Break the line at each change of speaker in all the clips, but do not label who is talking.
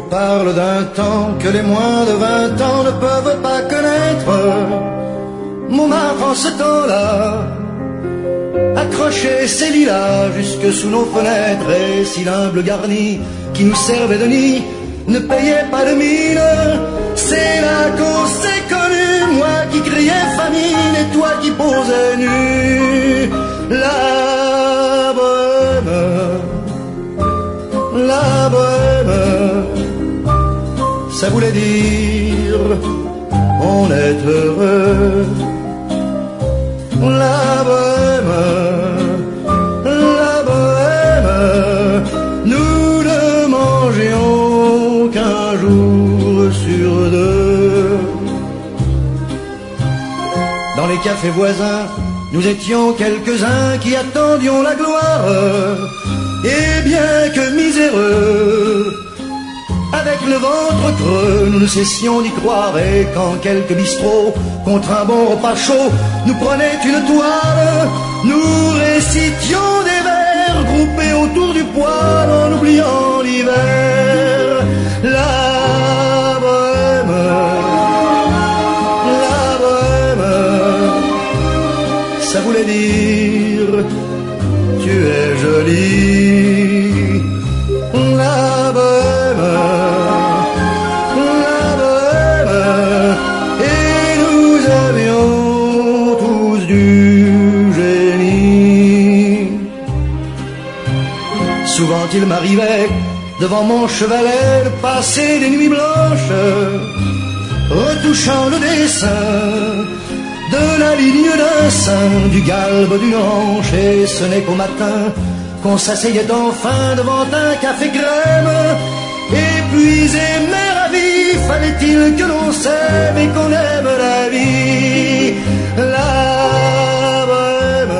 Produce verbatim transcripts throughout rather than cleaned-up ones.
parle d'un temps que les moins de vingt ans ne peuvent pas connaître. Montmartre en ce temps-là accrochait ses lilas jusque sous nos fenêtres, et si l'humble garni qui nous servait de nid ne payait pas de mine, c'est là qu'on s'est connus, moi qui criais famine et toi qui posais nu. La bohème, la bohème, ça voulait dire on est heureux. La bohème, la bohème, nous ne mangions qu'un jour sur deux. Dans les cafés voisins, nous étions quelques-uns qui attendions la gloire. Et bien que miséreux, avec le ventre creux, nous ne cessions d'y croire. Et quand quelques bistrots, contre un bon repas chaud, nous prenaient une toile, nous récitions des vers groupés autour du poêle en oubliant l'hiver. La bohème, la bohème, ça voulait dire tu es jolie. La bohème, la bohème, et nous avions tous du génie. Souvent il m'arrivait devant mon chevalet de passer des nuits blanches, retouchant le dessin de la ligne d'un sein, du galbe d'une hanche, et ce n'est qu'au matin qu'on s'asseyait enfin devant un café crème. Épuisé mais ravi, fallait-il que l'on s'aime et qu'on aime la vie. La bohème,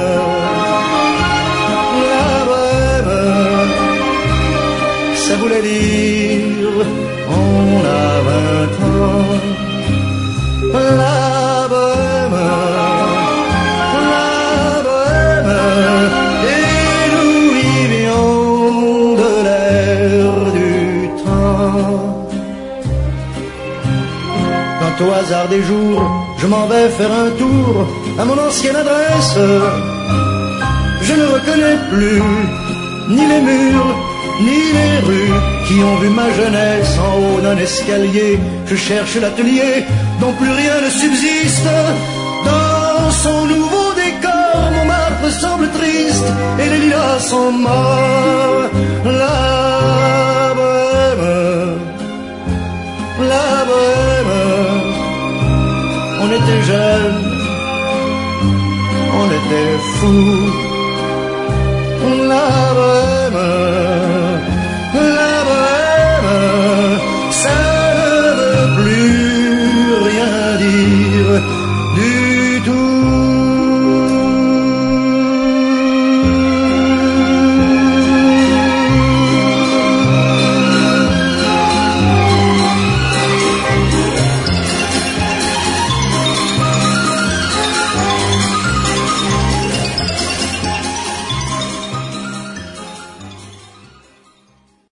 la bohème, ça voulait dire on a vingt ans. La bohème, la bohème, et nous vivions de l'air du temps. Quand au hasard des jours, je m'en vais faire un tour à mon ancienne adresse, je ne reconnais plus ni les murs, ni les rues qui ont vu ma jeunesse en haut d'un escalier. Je cherche l'atelier dont plus rien ne subsiste. Dans son nouveau décor, Montmartre semble triste et les lilas sont morts. La bohème, la bohème, on était jeunes, on était fous. La bohème,